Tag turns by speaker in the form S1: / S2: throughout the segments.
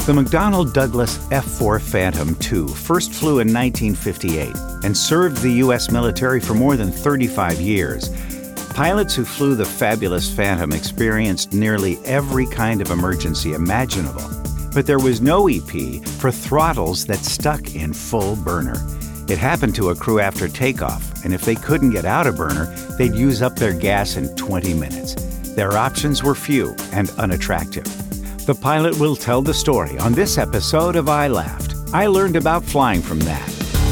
S1: The McDonnell Douglas F-4 Phantom II first flew in 1958 and served the U.S. military for more than 35 years. Pilots who flew the fabulous Phantom experienced nearly every kind of emergency imaginable. But there was no EP for throttles that stuck in full burner. It happened to a crew after takeoff, and if they couldn't get out of burner, they'd use up their gas in 20 minutes. Their options were few and unattractive. The pilot will tell the story on this episode of I Laughed. I learned about flying from that.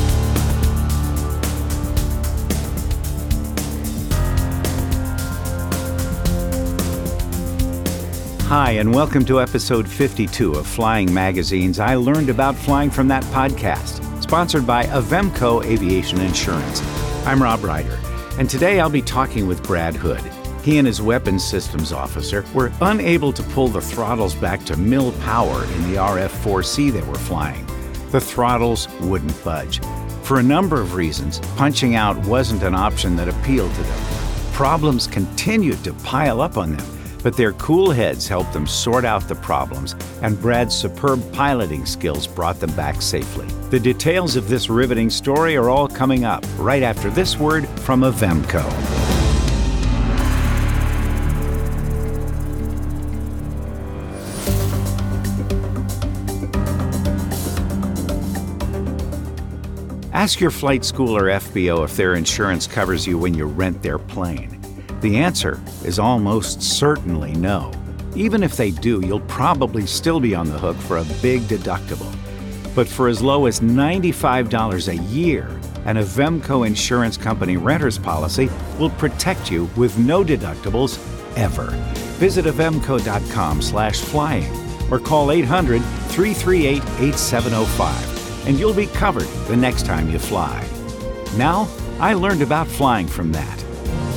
S1: Hi, and welcome to episode 52 of Flying Magazine's I Learned About Flying from That podcast, sponsored by Avemco Aviation Insurance. I'm Rob Ryder, and today I'll be talking with Brad Hood. He and his weapons systems officer were unable to pull the throttles back to mill power in the RF-4C they were flying. The throttles wouldn't budge. For a number of reasons, punching out wasn't an option that appealed to them. Problems continued to pile up on them, but their cool heads helped them sort out the problems, and Brad's superb piloting skills brought them back safely. The details of this riveting story are all coming up right after this word from Avemco. Ask your flight school or FBO if their insurance covers you when you rent their plane. The answer is almost certainly no. Even if they do, you'll probably still be on the hook for a big deductible. But for as low as $95 a year, an Avemco Insurance Company renter's policy will protect you with no deductibles ever. Visit avemco.com/flying or call 800-338-8705. And you'll be covered the next time you fly. Now, I learned about flying from that.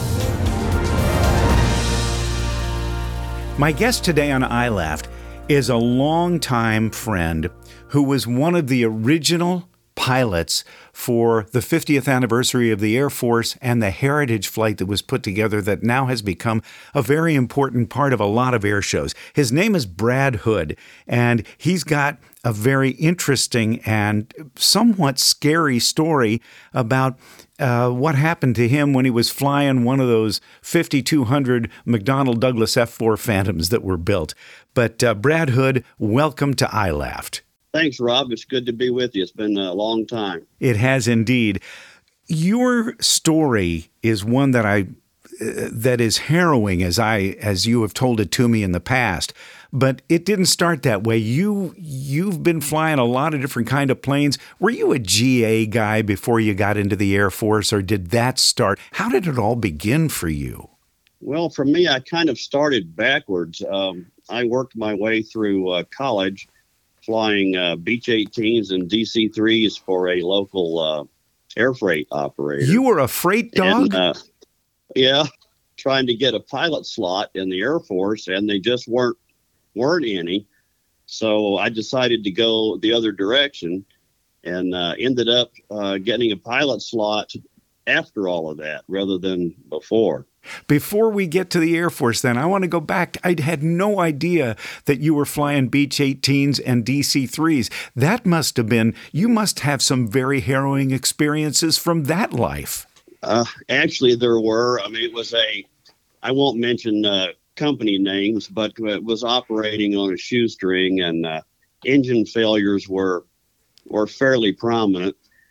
S1: My guest today on I Laughed is a longtime friend who was one of the original pilots for the 50th anniversary of the Air Force and the Heritage flight that was put together that now has become a very important part of a lot of air shows. His name is Brad Hood, and he's got a very interesting and somewhat scary story about what happened to him when he was flying one of those 5,200 McDonnell Douglas F-4 Phantoms that were built. But Brad Hood, welcome to I Laughed.
S2: Thanks, Rob. It's good to be with you. It's been a long time.
S1: It has indeed. Your story is one that that is harrowing as you have told it to me in the past. But it didn't start that way. You've been flying a lot of different kind of planes. Were you a GA guy before you got into the Air Force, or did that start? How did it all begin for you?
S2: Well, for me, I kind of started backwards. I worked my way through college, flying Beech 18s and DC-3s for a local air freight operator.
S1: You were a freight dog?
S2: And, yeah, trying to get a pilot slot in the Air Force, and they just weren't any. So I decided to go the other direction and ended up getting a pilot slot after all of that rather than before.
S1: Before we get to the Air Force, then, I want to go back. I had no idea that you were flying Beech 18s and DC-3s. That must have been, you must have some very harrowing experiences from that life.
S2: Actually, there were. I mean, it was I won't mention company names, but it was operating on a shoestring, and engine failures were fairly prominent.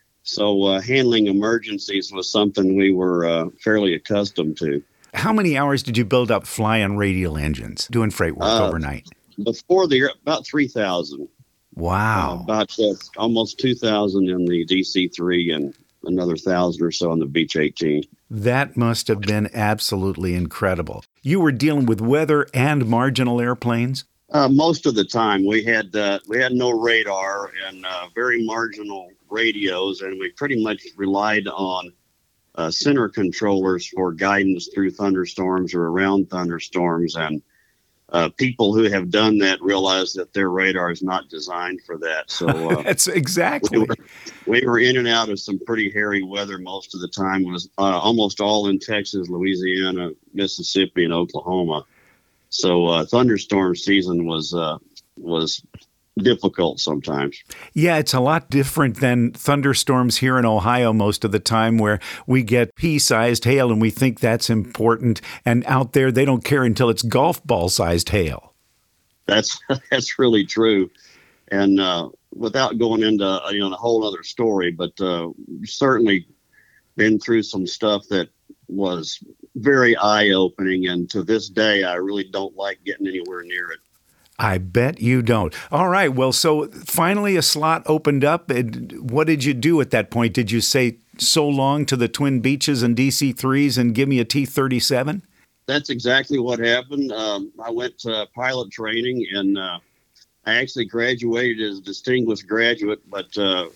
S2: So handling emergencies was something we were fairly accustomed to.
S1: How many hours did you build up flying radial engines, doing freight work overnight?
S2: Before the year, about 3,000.
S1: Wow.
S2: About almost 2,000 in the DC-3 and another 1,000 or so on the Beech 18.
S1: That must have been absolutely incredible. You were dealing with weather and marginal airplanes?
S2: Most of the time. We had no radar and very marginal radios, and we pretty much relied on center controllers for guidance through thunderstorms or around thunderstorms. And people who have done that realize that their radar is not designed for that. So
S1: that's exactly.
S2: We were in and out of some pretty hairy weather most of the time. It was almost all in Texas, Louisiana, Mississippi, and Oklahoma. So thunderstorm season was difficult sometimes.
S1: Yeah, it's a lot different than thunderstorms here in Ohio most of the time, where we get pea-sized hail and we think that's important. And out there, they don't care until it's golf ball-sized hail.
S2: That's that's really true. And without going into a whole other story, but certainly been through some stuff that was very eye-opening. And to this day, I really don't like getting anywhere near it.
S1: I bet you don't. All right. Well, so finally a slot opened up. What did you do at that point? Did you say so long to the Twin Beaches and DC-3s and give me a T-37?
S2: That's exactly what happened. I went to pilot training, and I actually graduated as a distinguished graduate, but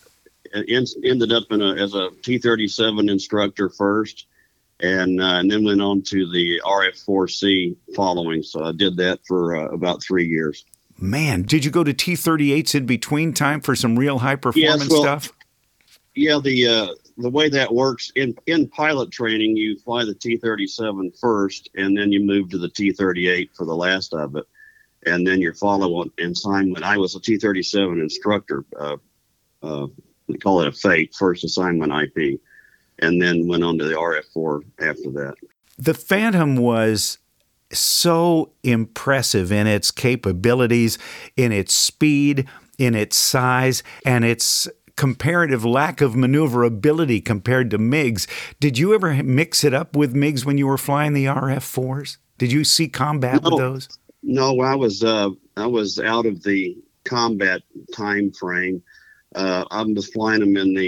S2: ended up as a T-37 instructor first. And then went on to the RF-4C following. So I did that for about 3 years.
S1: Man, did you go to T-38s in between time for some real high performance stuff?
S2: Yeah, the way that works in pilot training, you fly the T-37 first, and then you move to the T-38 for the last of it, and then your follow-on assignment. I was a T-37 instructor. We call it a FATE, first assignment IP. And then went on to the RF-4 after that.
S1: The Phantom was so impressive in its capabilities, in its speed, in its size, and its comparative lack of maneuverability compared to MiGs. Did you ever mix it up with MiGs when you were flying the RF-4s? Did you see combat with those?
S2: No, I was out of the combat time frame. I was flying them in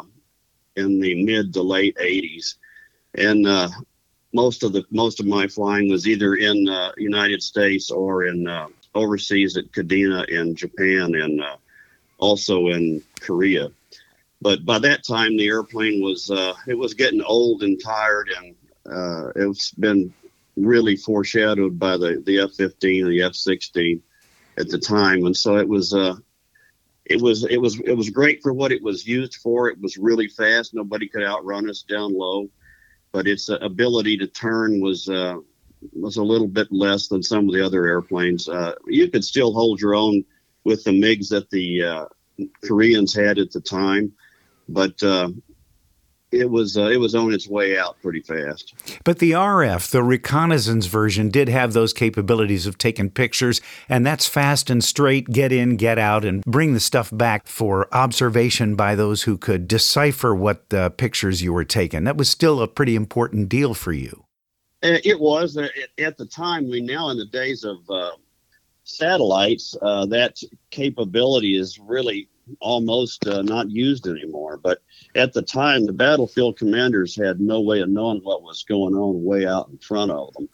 S2: the mid to late 80s, and most of my flying was either in United States or in overseas at Kadena in Japan, and also in Korea. But by that time, the airplane was getting old and tired, and it's been really foreshadowed by the F-15 and the F-16 at the time, and so it was great for what it was used for. It was really fast. Nobody could outrun us down low, but its ability to turn was a little bit less than some of the other airplanes. You could still hold your own with the MiGs that the Koreans had at the time, but it was on its way out pretty fast.
S1: But the RF, the reconnaissance version, did have those capabilities of taking pictures, and that's fast and straight, get in, get out, and bring the stuff back for observation by those who could decipher what pictures you were taking. That was still a pretty important deal for you.
S2: It was at the time. I mean, now in the days of satellites, that capability is really almost not used anymore. But at the time, the battlefield commanders had no way of knowing what was going on way out in front of them.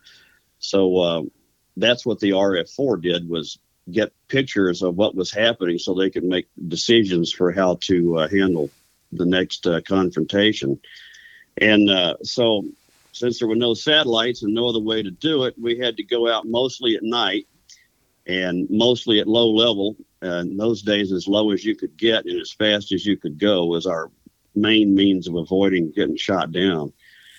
S2: So that's what the RF-4 did, was get pictures of what was happening so they could make decisions for how to handle the next confrontation. And so since there were no satellites and no other way to do it, we had to go out mostly at night and mostly at low level. In those days, as low as you could get and as fast as you could go was our main means of avoiding getting shot down.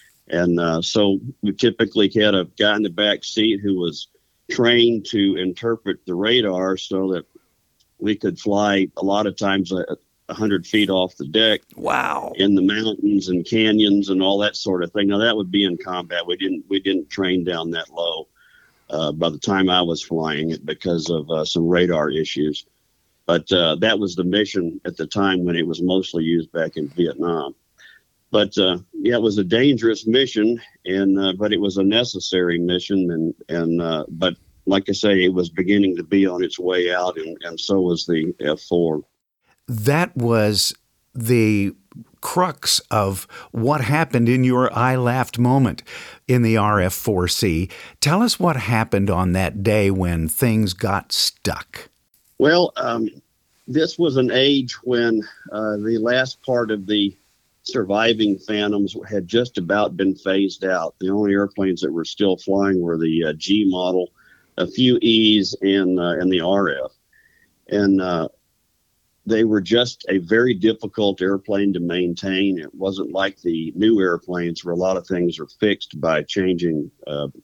S2: And so we typically had a guy in the back seat who was trained to interpret the radar so that we could fly a lot of times 100 feet off the deck.
S1: Wow. In
S2: the mountains and canyons and all that sort of thing. Now that would be in combat. We didn't train down that low by the time I was flying it because of some radar issues. But that was the mission at the time when it was mostly used back in Vietnam. But yeah, it was a dangerous mission, and but it was a necessary mission. But like I say, it was beginning to be on its way out, and so was the F-4.
S1: That was the crux of what happened in your I laughed moment in the RF-4C. Tell us what happened on that day when things got stuck.
S2: Well, this was an age when the last part of the surviving Phantoms had just about been phased out. The only airplanes that were still flying were the G model, a few E's, and the RF. And they were just a very difficult airplane to maintain. It wasn't like the new airplanes where a lot of things are fixed by changing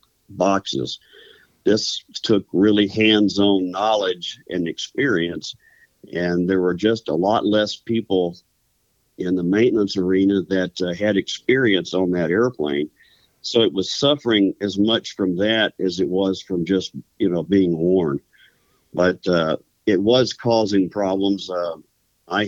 S2: boxes. This took really hands-on knowledge and experience. and there were just a lot less people in the maintenance arena that had experience on that airplane. So it was suffering as much from that as it was from just, being worn. But it was causing problems. I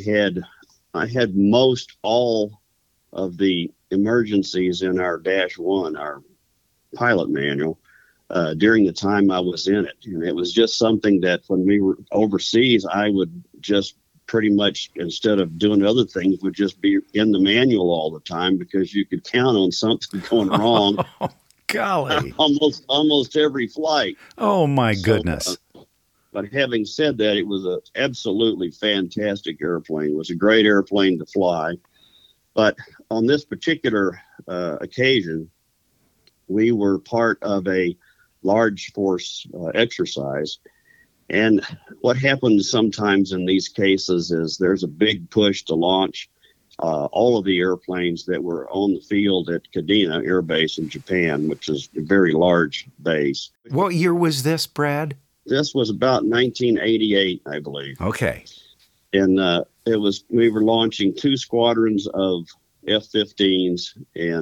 S2: had most all of the emergencies in our Dash 1, our pilot manual, during the time I was in it. And it was just something that when we were overseas, I would just pretty much, instead of doing other things, would just be in the manual all the time because you could count on something going wrong.
S1: Golly.
S2: Almost every flight.
S1: Oh, my goodness.
S2: But having said that, it was an absolutely fantastic airplane. It was a great airplane to fly. But on this particular occasion, we were part of a large force exercise. And what happens sometimes in these cases is there's a big push to launch all of the airplanes that were on the field at Kadena Air Base in Japan, which is a very large base.
S1: What year was this, Brad?
S2: This was about 1988, I believe.
S1: Okay.
S2: And we were launching 2 squadrons of F-15s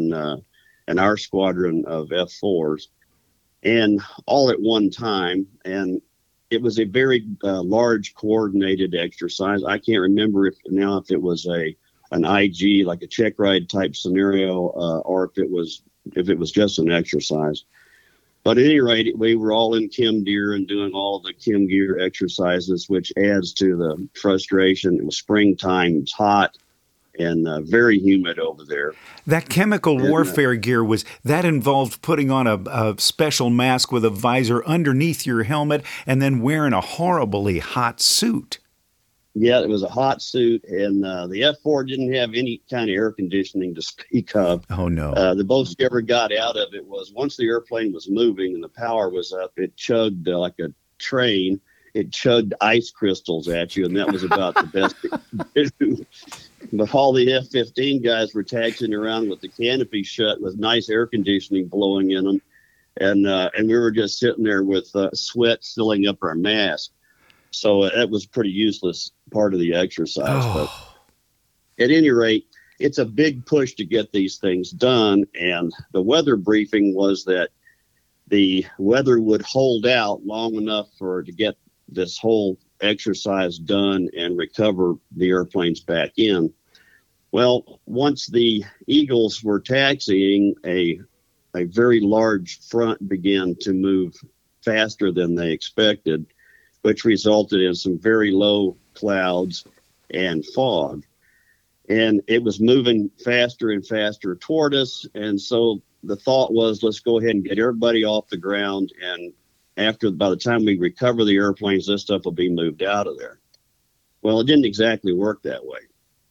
S2: and our squadron of F-4s, and all at one time. And it was a very large coordinated exercise. I can't remember if it was an IG, like a check ride type scenario, or if it was just an exercise. But at any rate, we were all in Chem Gear and doing all the Chem Gear exercises, which adds to the frustration. It was springtime, it's hot, and very humid over there.
S1: That chemical warfare gear, that involved putting on a special mask with a visor underneath your helmet and then wearing a horribly hot suit.
S2: Yeah, it was a hot suit, and the F-4 didn't have any kind of air conditioning to speak of.
S1: Oh, no.
S2: The most you ever got out of it was once the airplane was moving and the power was up, it chugged like a train. It chugged ice crystals at you, and that was about the best it could do. But all the F-15 guys were taxiing around with the canopy shut with nice air conditioning blowing in them, and we were just sitting there with sweat filling up our mask. So that was a pretty useless part of the exercise.
S1: Oh.
S2: But at any rate, it's a big push to get these things done. And the weather briefing was that the weather would hold out long enough to get this whole exercise done and recover the airplanes back in. Well, once the Eagles were taxiing, a very large front began to move faster than they expected, which resulted in some very low clouds and fog. And it was moving faster and faster toward us. And so the thought was, let's go ahead and get everybody off the ground. And by the time we recover the airplanes, this stuff will be moved out of there. Well, it didn't exactly work that way.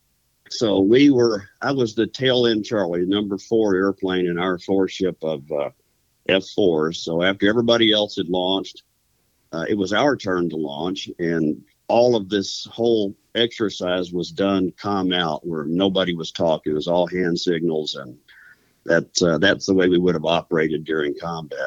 S2: So I was the tail end Charlie, number 4 airplane in our 4-ship of F-4s. So after everybody else had launched, it was our turn to launch, and all of this whole exercise was done calm out, where nobody was talking. It was all hand signals, and that's the way we would have operated during combat.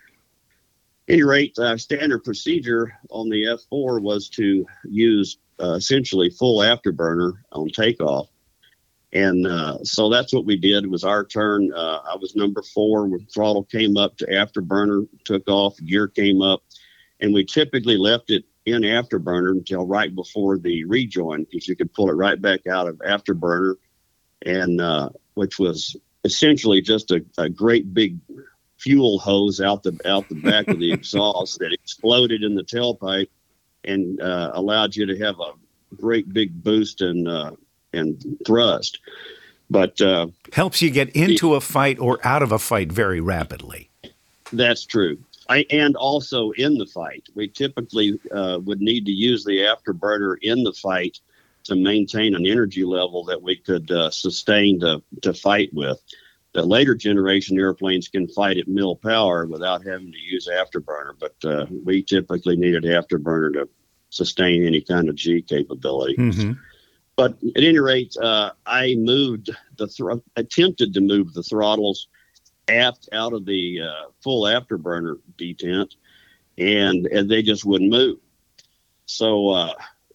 S2: At any rate, standard procedure on the F-4 was to use essentially full afterburner on takeoff. And so that's what we did. It was our turn. I was number 4. Throttle came up to afterburner, took off, gear came up. And we typically left it in afterburner until right before the rejoin, because you could pull it right back out of afterburner, and which was essentially just a great big fuel hose out the back of the exhaust that exploded in the tailpipe and allowed you to have a great big boost and thrust. But
S1: helps you get into a fight or out of a fight very rapidly.
S2: That's true. And also in the fight, we typically would need to use the afterburner in the fight to maintain an energy level that we could sustain to fight with. The later generation airplanes can fight at mill power without having to use afterburner, but we typically needed afterburner to sustain any kind of G capability.
S1: Mm-hmm.
S2: But at any rate, I attempted to move the throttles aft out of the full afterburner detent, and they just wouldn't move. So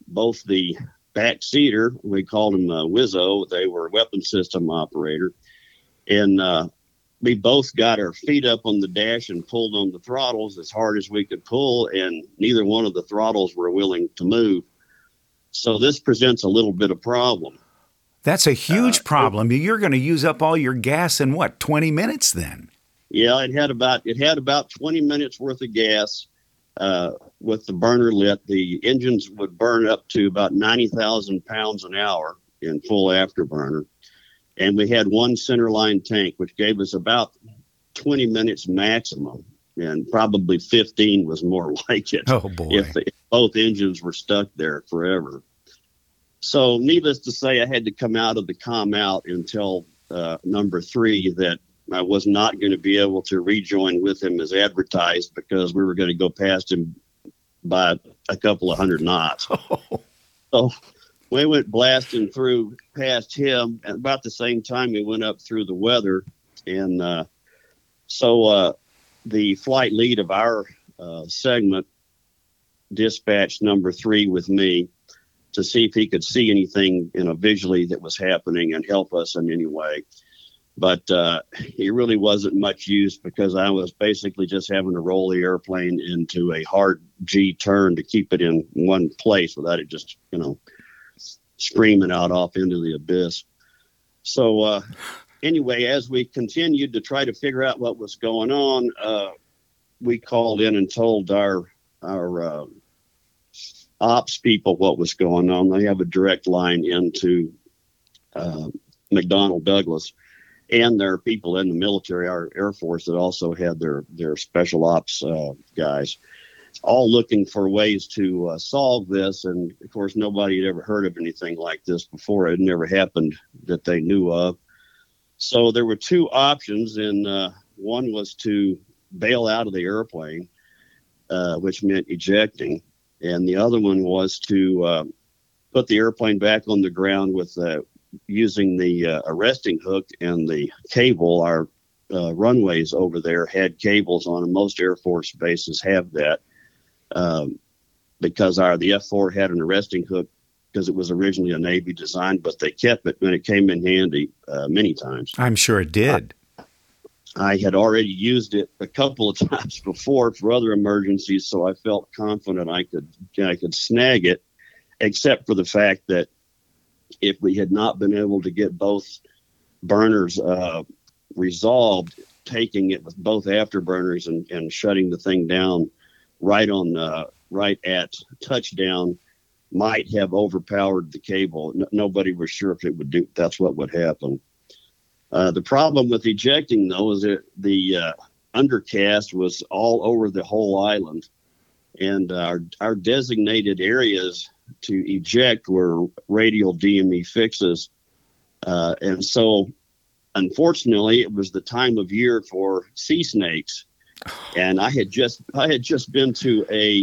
S2: both the backseater, we called him Wizzo, they were weapon system operator, and we both got our feet up on the dash and pulled on the throttles as hard as we could pull, and neither one of the throttles were willing to move. So this presents a little bit of problem.
S1: That's a huge problem. You're going to use up all your gas in 20 minutes then?
S2: Yeah, it had about 20 minutes worth of gas with the burner lit. The engines would burn up to about 90,000 pounds an hour in full afterburner. And we had one centerline tank, which gave us about 20 minutes maximum, and probably 15 was more like it.
S1: Oh, boy.
S2: If both engines were stuck there forever. So needless to say, I had to come out of the calm out until number 3 that I was not going to be able to rejoin with him as advertised because we were going to go past him by a couple of hundred knots. So we went blasting through past him, and about the same time we went up through the weather. And so the flight lead of our segment dispatched number 3 with me to see if he could see anything, visually that was happening and help us in any way. But he really wasn't much use because I was basically just having to roll the airplane into a hard G turn to keep it in one place without it just, screaming out off into the abyss. So anyway, as we continued to try to figure out what was going on, we called in and told our ops people what was going on. They have a direct line into McDonnell Douglas, and there are people in the military, our Air Force, that also had their special ops guys, all looking for ways to solve this. And of course, nobody had ever heard of anything like this before. It had never happened that they knew of. So there were 2 options, and one was to bail out of the airplane, which meant ejecting. And the other one was to put the airplane back on the ground with using the arresting hook and the cable. Our runways over there had cables on them. Most Air Force bases have that because the F-4 had an arresting hook because it was originally a Navy design, but they kept it when it came in handy many times.
S1: I'm sure it did.
S2: I had already used it a couple of times before for other emergencies, so I felt confident I could snag it, except for the fact that if we had not been able to get both burners resolved, taking it with both afterburners and shutting the thing down right at touchdown might have overpowered the cable. Nobody was sure if it would do. That's what would happen. The problem with ejecting, though, is that the undercast was all over the whole island, and our designated areas to eject were radial DME fixes. And so, unfortunately, it was the time of year for sea snakes. And I had just been to a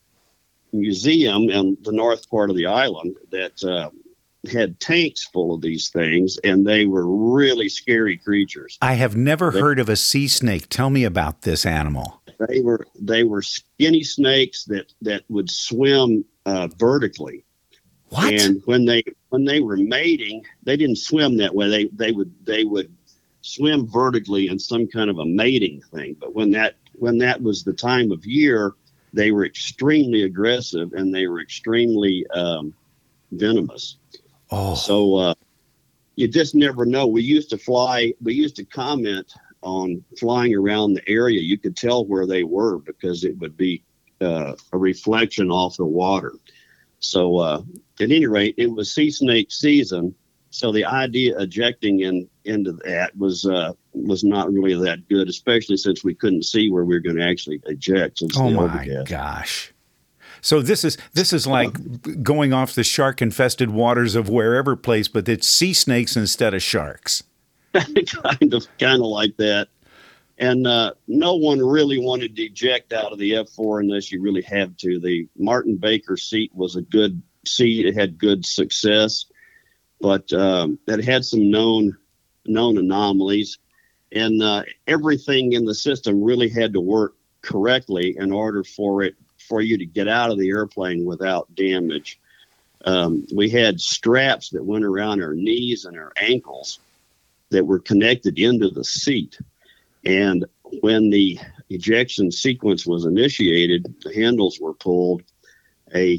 S2: museum in the north part of the island that had tanks full of these things, and they were really scary creatures.
S1: I have never heard of a sea snake. Tell me about this animal.
S2: They were skinny snakes that would swim vertically.
S1: What?
S2: And when they were mating, they didn't swim that way. They would swim vertically in some kind of a mating thing. But when that was the time of year, they were extremely aggressive and they were extremely venomous.
S1: Oh.
S2: So you just never know. We used to comment on flying around the area. You could tell where they were because it would be a reflection off the water. So at any rate, it was sea snake season. So the idea of ejecting into that was not really that good, especially since we couldn't see where we were going to actually eject.
S1: Oh my gosh. So this is like going off the shark-infested waters of wherever place, but it's sea snakes instead of sharks.
S2: kind of like that. And no one really wanted to eject out of the F-4 unless you really had to. The Martin Baker seat was a good seat. It had good success, but it had some known anomalies. And everything in the system really had to work correctly in order for you to get out of the airplane without damage. We had straps that went around our knees and our ankles that were connected into the seat. And when the ejection sequence was initiated, the handles were pulled. A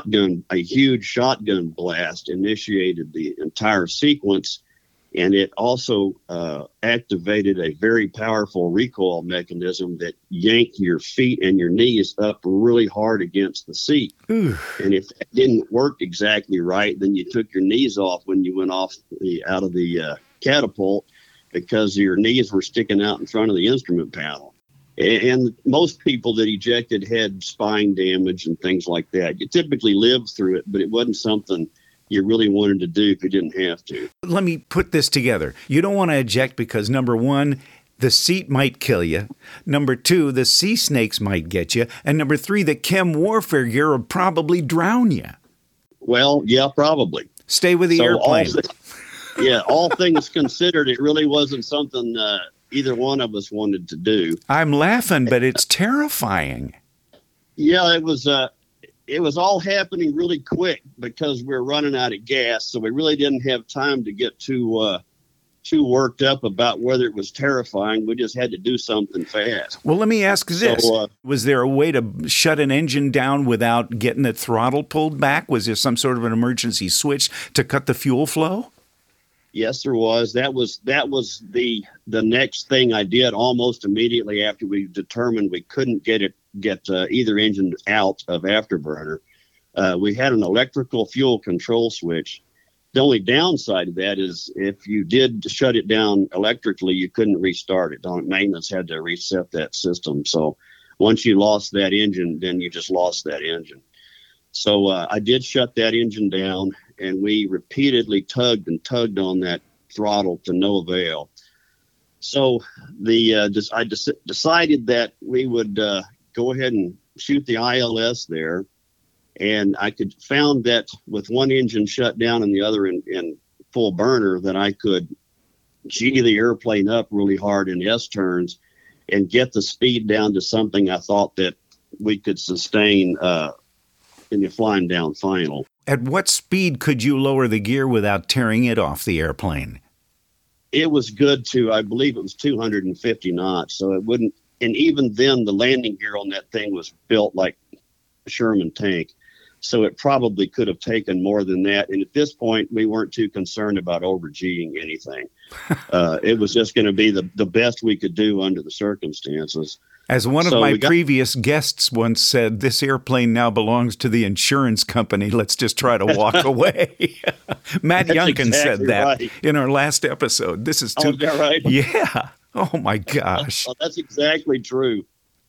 S2: huge shotgun blast initiated the entire sequence, and it also activated a very powerful recoil mechanism that yanked your feet and your knees up really hard against the seat. Oof. And if that didn't work exactly right, then you took your knees off when you went out of the catapult, because your knees were sticking out in front of the instrument panel. And most people that ejected had spine damage and things like that. You typically lived through it, but it wasn't something you really wanted to do if you didn't have to.
S1: Let me put this together. You don't want to eject because, number one, the seat might kill you. Number two, the sea snakes might get you. And number three, the chem warfare gear will probably drown you.
S2: Well, yeah, probably.
S1: Stay with the airplane.
S2: All things considered, it really wasn't something either one of us wanted to do.
S1: I'm laughing, but it's terrifying.
S2: Yeah, it was all happening really quick because we were running out of gas, so we really didn't have time to get too worked up about whether it was terrifying. We just had to do something fast.
S1: Well, let me ask this. Was there a way to shut an engine down without getting the throttle pulled back? Was there some sort of an emergency switch to cut the fuel flow?
S2: Yes, there was. That was the next thing I did almost immediately after we determined we couldn't get either engine out of Afterburner. We had an electrical fuel control switch. The only downside of that is if you did shut it down electrically, you couldn't restart it. Maintenance had to reset that system. So once you lost that engine, then you just lost that engine. So I did shut that engine down, and we repeatedly tugged on that throttle to no avail. So I decided that we would go ahead and shoot the ILS there. And I found that with one engine shut down and the other in full burner, that I could G the airplane up really hard in S-turns and get the speed down to something I thought that we could sustain in the flying down final.
S1: At what speed could you lower the gear without tearing it off the airplane?
S2: It was good to, I believe it was 250 knots. So it wouldn't, and even then the landing gear on that thing was built like a Sherman tank. So it probably could have taken more than that. And at this point, we weren't too concerned about over-G'ing anything. It was just going to be the best we could do under the circumstances.
S1: As one of my previous guests once said, this airplane now belongs to the insurance company. Let's just try to walk away. Matt Youngkin said that in our last episode. This is too.
S2: Oh, is that right?
S1: Yeah. Oh, my gosh.
S2: Well, that's exactly true.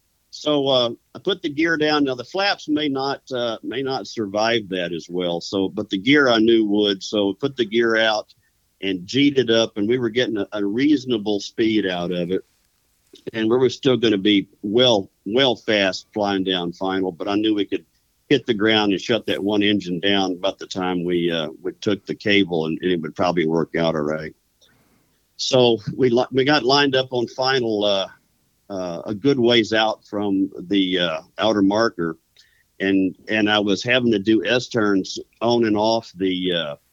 S2: So I put the gear down. Now the flaps may not survive that as well. So, but the gear I knew would. So put the gear out and G'd it up, and we were getting a reasonable speed out of it. And we were still going to be well fast flying down final. But I knew we could hit the ground and shut that one engine down about the time we took the cable, and it would probably work out all right. So we got lined up on final. A good ways out from the outer marker, and I was having to do S-turns on and off the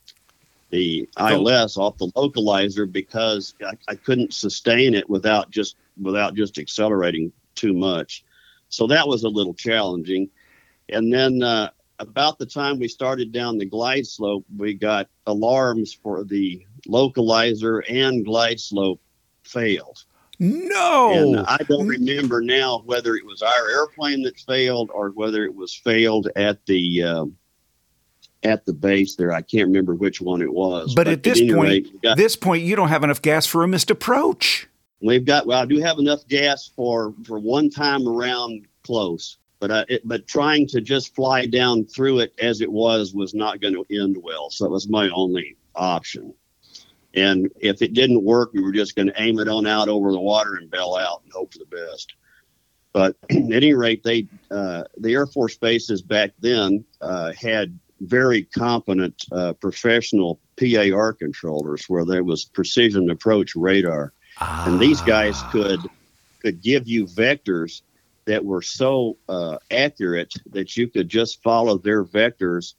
S2: ILS off the localizer because I couldn't sustain it without just accelerating too much. So that was a little challenging. And then about the time we started down the glide slope, we got alarms for the localizer and glide slope failed.
S1: No.
S2: And I don't remember now whether it was our airplane that failed or whether it was failed at the base there. I can't remember which one it was.
S1: But at this point, you don't have enough gas for a missed approach.
S2: I do have enough gas for one time around close, but trying to just fly down through it as it was not going to end well. So it was my only option. And if it didn't work, we were just going to aim it on out over the water and bail out and hope for the best. But at any rate, the Air Force bases back then had very competent professional PAR controllers where there was precision approach radar. And these guys could give you vectors that were so accurate that you could just follow their vectors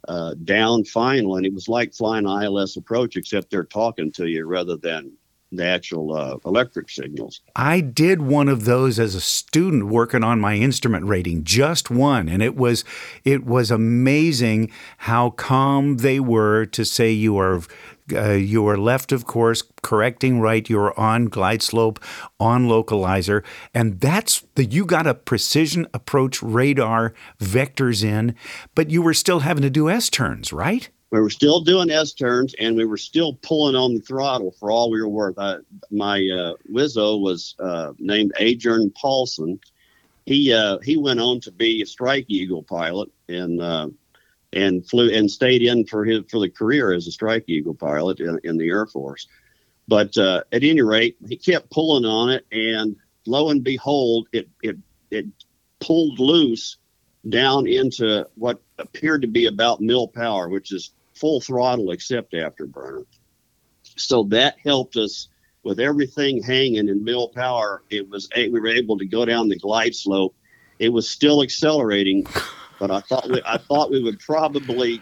S2: down final, and it was like flying ILS approach, except they're talking to you rather than the actual electric signals.
S1: I did one of those as a student working on my instrument rating, just one, and it was amazing how calm they were to say you are left of course, correcting right, you're on glide slope, on localizer, and you got a precision approach radar vectors in, but you were still having to do S-turns, right?
S2: We were still doing S-turns, and we were still pulling on the throttle for all we were worth. My Wizzo was named Adrian Paulson. He went on to be a Strike Eagle pilot and flew and stayed in for the career as a Strike Eagle pilot in the Air Force. But at any rate, he kept pulling on it, and lo and behold, it pulled loose down into what appeared to be about mil power, which is full throttle except afterburner. So that helped us with everything hanging in mil power. We were able to go down the glide slope. It was still accelerating, but I thought we would probably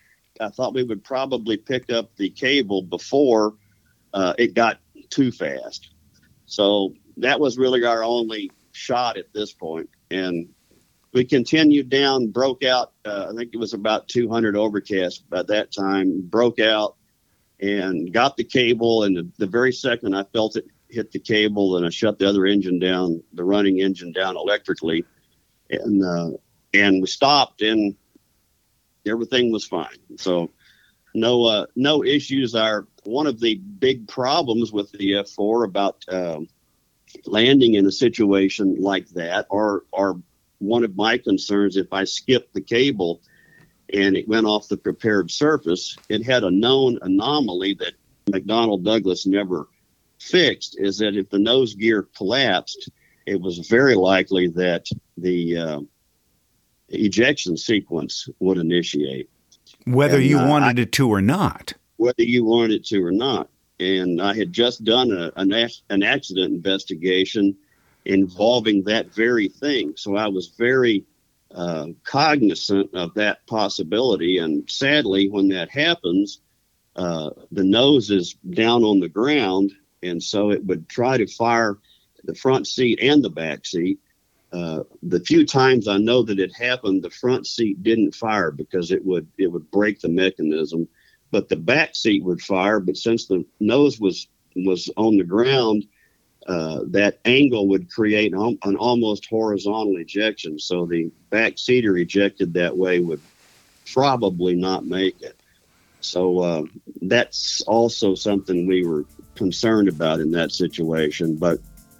S2: pick up the cable before it got too fast. So that was really our only shot at this point. And we continued down, broke out. I think it was about 200 overcast by that time, broke out and got the cable. And the very second I felt it hit the cable, and I shut the other engine down, the running engine down electrically. And we stopped, and everything was fine. So no issues. One of the big problems with the F4 about landing in a situation like that, or one of my concerns, if I skipped the cable and it went off the prepared surface, it had a known anomaly that McDonnell Douglas never fixed, is that if the nose gear collapsed, it was very likely that the ejection sequence would initiate.
S1: Whether you wanted it to or not.
S2: Whether you wanted it to or not. And I had just done an accident investigation involving that very thing. So I was very cognizant of that possibility. And sadly, when that happens, the nose is down on the ground. And so it would try to fire the front seat and the back seat. The few times I know that it happened, the front seat didn't fire because it would break the mechanism, but the back seat would fire. But since the nose was on the ground, that angle would create an almost horizontal ejection. So the back seater ejected that way would probably not make it. So that's also something we were concerned about in that situation. But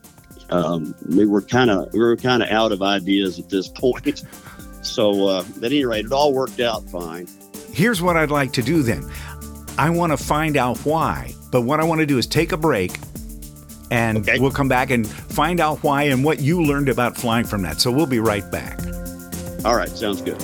S2: we were kind of out of ideas at this point. So at any rate, it all worked out fine.
S1: Here's what I'd like to do then. I want to find out why, but what I want to do is take a break, and We'll come back and find out why and what you learned about flying from that. So we'll be right back.
S2: All right, sounds good.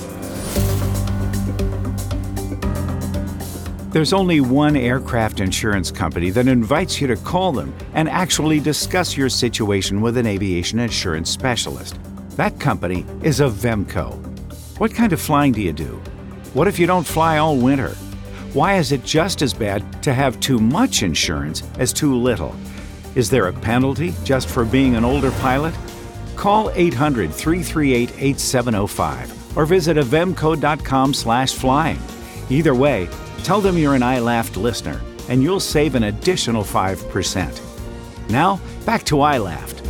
S1: There's only one aircraft insurance company that invites you to call them and actually discuss your situation with an aviation insurance specialist. That company is Avemco. What kind of flying do you do? What if you don't fly all winter? Why is it just as bad to have too much insurance as too little? Is there a penalty just for being an older pilot? Call 800-338-8705 or visit avemco.com/flying. Either way, tell them you're an iLaughed listener, and you'll save an additional 5%. Now, back to iLaughed.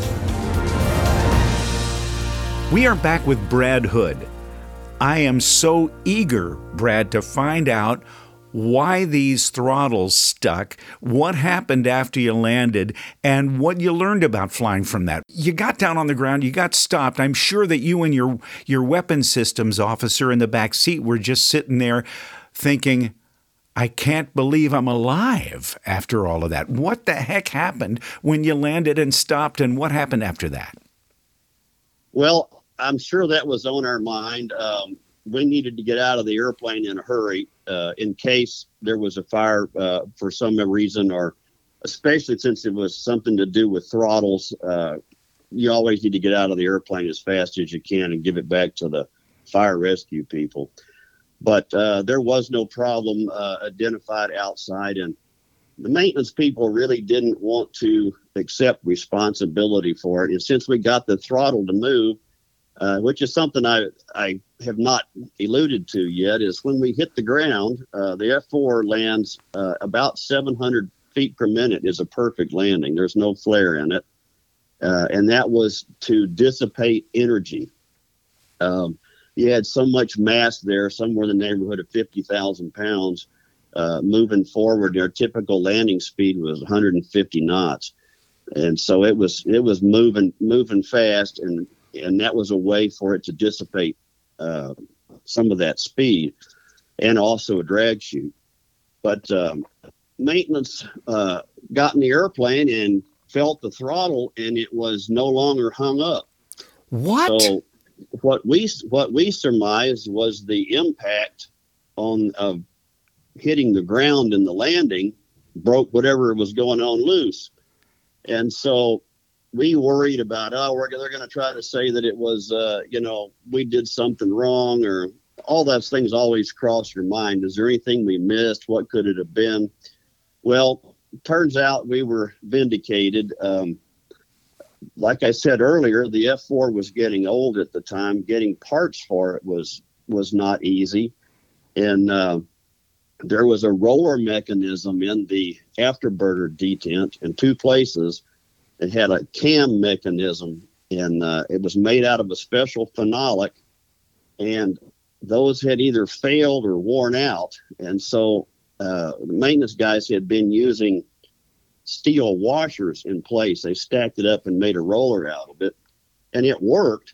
S1: We are back with Brad Hood. I am so eager, Brad, to find out why these throttles stuck, what happened after you landed, and what you learned about flying from that. You got down on the ground, you got stopped. I'm sure that you and your weapons systems officer in the back seat were just sitting there thinking, I can't believe I'm alive after all of that. What the heck happened when you landed and stopped, and what happened after that?
S2: Well, I'm sure that was on our mind. We needed to get out of the airplane in a hurry in case there was a fire for some reason, or especially since it was something to do with throttles. You always need to get out of the airplane as fast as you can and give it back to the fire rescue people. But there was no problem identified outside, and the maintenance people really didn't want to accept responsibility for it. And since we got the throttle to move, which is something I have not alluded to yet, is when we hit the ground, the F4 lands about 700 feet per minute is a perfect landing. There's no flare in it. And that was to dissipate energy. You had so much mass there, somewhere in the neighborhood of 50,000 pounds, moving forward. Their typical landing speed was 150 knots. And so it was moving fast, and that was a way for it to dissipate some of that speed, and also a drag chute. But maintenance got in the airplane and felt the throttle, and it was no longer hung up.
S1: What?
S2: So what we surmised was the impact of hitting the ground in the landing broke whatever was going on loose. And so we worried about, they're going to try to say that it was, we did something wrong, or all those things always cross your mind. Is there anything we missed? What could it have been? Well, turns out we were vindicated. Like I said earlier, the F4 was getting old at the time. Getting parts for it was not easy. And there was a roller mechanism in the afterburner detent in two places. It had a cam mechanism, and it was made out of a special phenolic, and those had either failed or worn out. And so the maintenance guys had been using steel washers in place. They stacked it up and made a roller out of it, and it worked.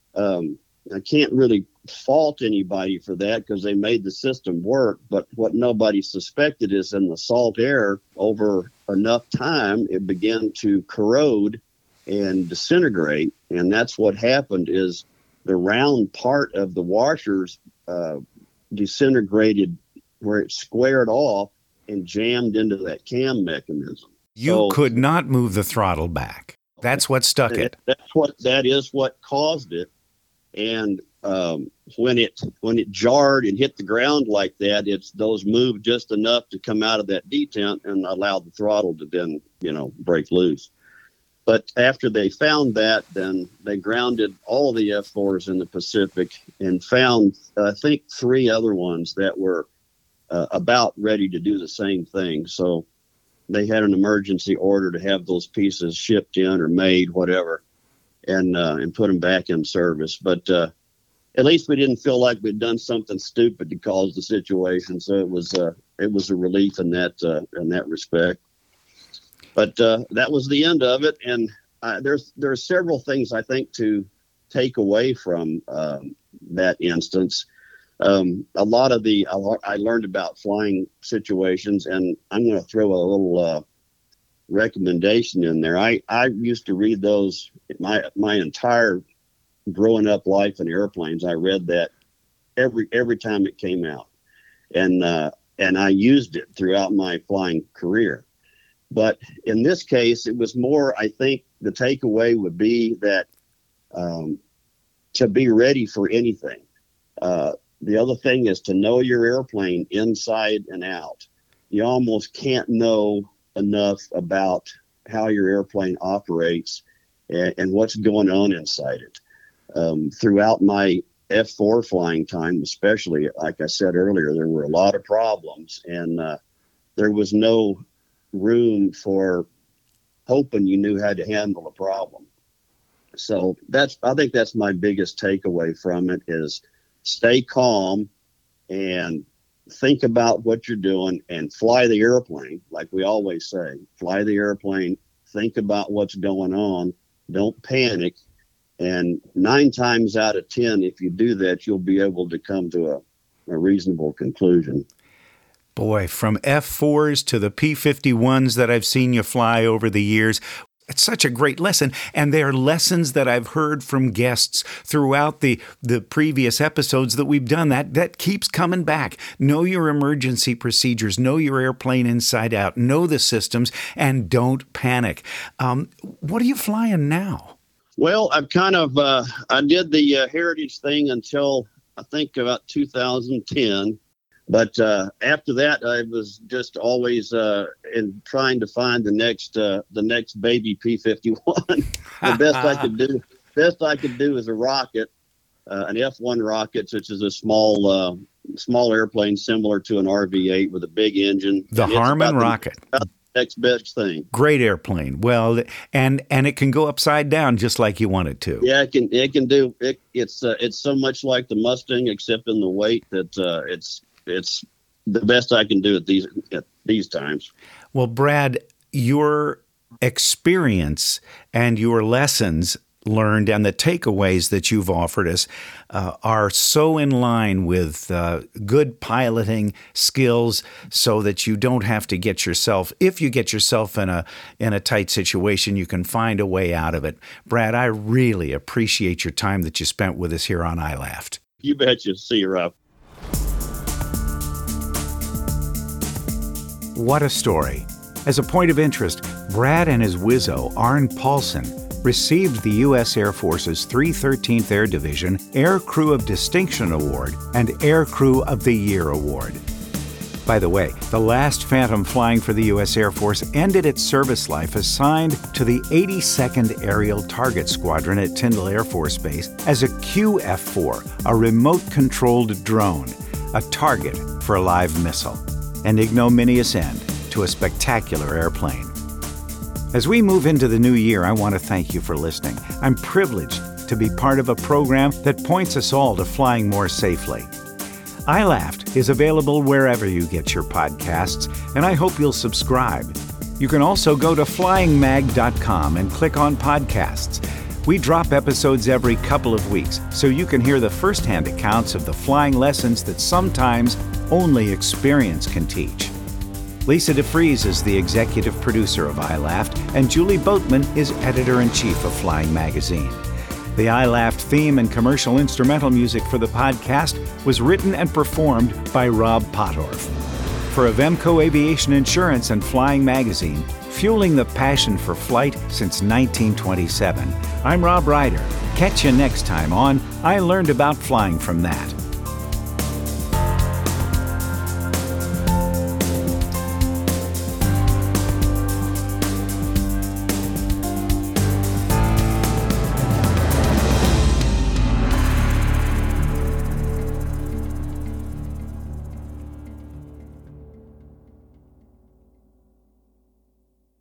S2: I can't really fault anybody for that because they made the system work. But what nobody suspected is in the salt air, over enough time, it began to corrode and disintegrate. And that's what happened, is the round part of the washers disintegrated where it squared off and jammed into that cam mechanism.
S1: You could not move the throttle back. That's what stuck it.
S2: That is what caused it. And when it jarred and hit the ground like that, those moved just enough to come out of that detent and allow the throttle to then, break loose. But after they found that, then they grounded all the F4s in the Pacific and found, I think, 3 other ones that were about ready to do the same thing. So they had an emergency order to have those pieces shipped in or made, whatever, and put them back in service. But at least we didn't feel like we'd done something stupid to cause the situation. So it was a relief in that respect. But that was the end of it. And there are several things I think to take away from that instance. A lot of I learned about flying situations, and I'm going to throw a little recommendation in there. I used to read those my entire growing up life in airplanes. I read that every time it came out, and I used it throughout my flying career. But in this case, it was more, I think the takeaway would be that to be ready for anything. The other thing is to know your airplane inside and out. You almost can't know enough about how your airplane operates and what's going on inside it. Throughout my F4 flying time, especially, like I said earlier, there were a lot of problems, and there was no room for hoping you knew how to handle a problem. So I think that's my biggest takeaway from it, is stay calm and think about what you're doing and fly the airplane. Like we always say, fly the airplane, think about what's going on, don't panic. And 9 times out of 10, if you do that, you'll be able to come to a reasonable conclusion.
S1: Boy, from F4s to the P-51s that I've seen you fly over the years, it's such a great lesson. And they are lessons that I've heard from guests throughout the previous episodes that we've done. That keeps coming back. Know your emergency procedures. Know your airplane inside out. Know the systems, and don't panic. What are you flying now?
S2: Well, I've kind of I did the heritage thing until I think about 2010. But after that, I was just always in trying to find the next baby P-51. The best I could do is a rocket, an F-1 rocket, which is a small airplane similar to an RV-8 with a big engine.
S1: The Harmon rocket.
S2: Next best thing.
S1: Great airplane. Well, and it can go upside down just like you want it to.
S2: Yeah, it can do it. It's so much like the Mustang, except in the weight that it's the best I can do at these times.
S1: Well, Brad, your experience and your lessons learned and the takeaways that you've offered us are so in line with good piloting skills, so that you don't have to get yourself, if you get yourself in a tight situation, you can find a way out of it. Brad, I really appreciate your time that you spent with us here on iLaughed.
S2: You betcha. See you, Rob.
S1: What a story. As a point of interest, Brad and his Wizzo, Arn Paulson, received the U.S. Air Force's 313th Air Division Air Crew of Distinction Award and Air Crew of the Year Award. By the way, the last Phantom flying for the U.S. Air Force ended its service life assigned to the 82nd Aerial Target Squadron at Tyndall Air Force Base as a QF-4, a remote-controlled drone, a target for a live missile. An ignominious end to a spectacular airplane. As we move into the new year, I want to thank you for listening. I'm privileged to be part of a program that points us all to flying more safely. iLaughed is available wherever you get your podcasts, and I hope you'll subscribe. You can also go to flyingmag.com and click on podcasts. We drop episodes every couple of weeks, so you can hear the firsthand accounts of the flying lessons that sometimes only experience can teach. Lisa DeFries is the executive producer of iLaughed, and Julie Boatman is editor-in-chief of Flying Magazine. The iLaughed theme and commercial instrumental music for the podcast was written and performed by Rob Pottorff. For Avemco Aviation Insurance and Flying Magazine, fueling the passion for flight since 1927, I'm Rob Ryder. Catch you next time on I Learned About Flying From That.